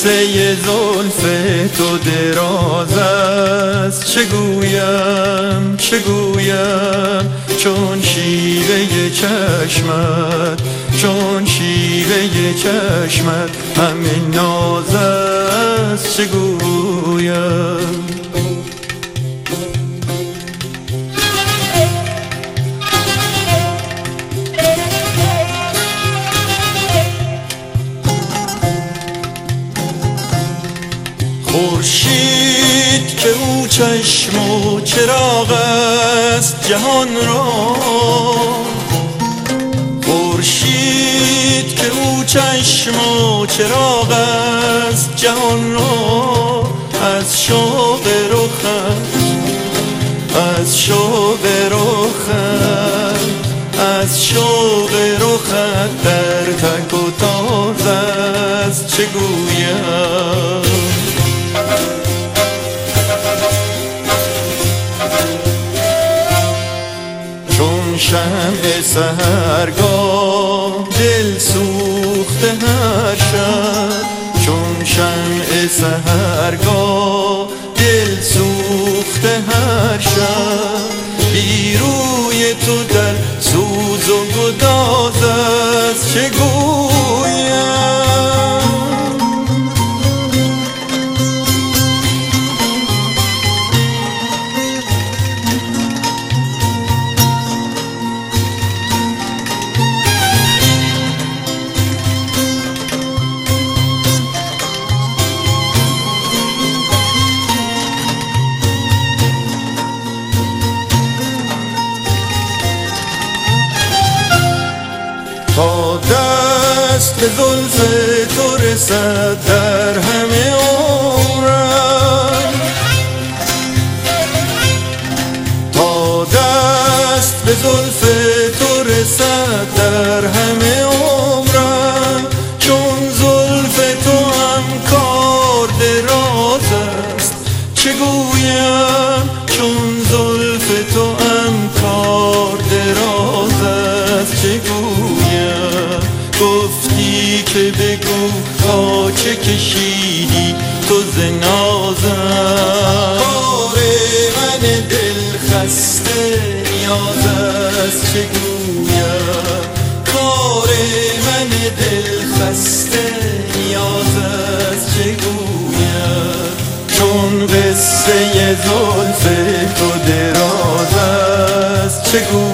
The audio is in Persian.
قصه زلف تو دراز است، چگویم چگویم چون شیوه چشمت، چون شیوه چشمت همین ناز است، چگویم. خورشید که او چشم و چراغ است جهان را، خورشید که او چشم و چراغ است جهان را، از شوق رخت، از شوق رخت، از شوق رخت در تک و تاز است، چگویم. چون شمع سحرگاه دل سوخته هر شب، چون شمع سحرگاه دل سوخته هر شب، بی روی تو در سوز و گداز است، چگویم. تا دست به زلف تو رسد در همه عمرم، تا دست به زلف تو رسد در همه عمرم، چون زلف تو هم کار دراز است، چگویم. چون زلف تو هم کار دراز است، چگویم. گفتی که بگو تا چه کشیدی تو ز نازم، کار من دل خسته نیاز است، چگویم. کار من دل خسته نیاز است، چگویم. چون قصه زلف تو دراز است، چگویم.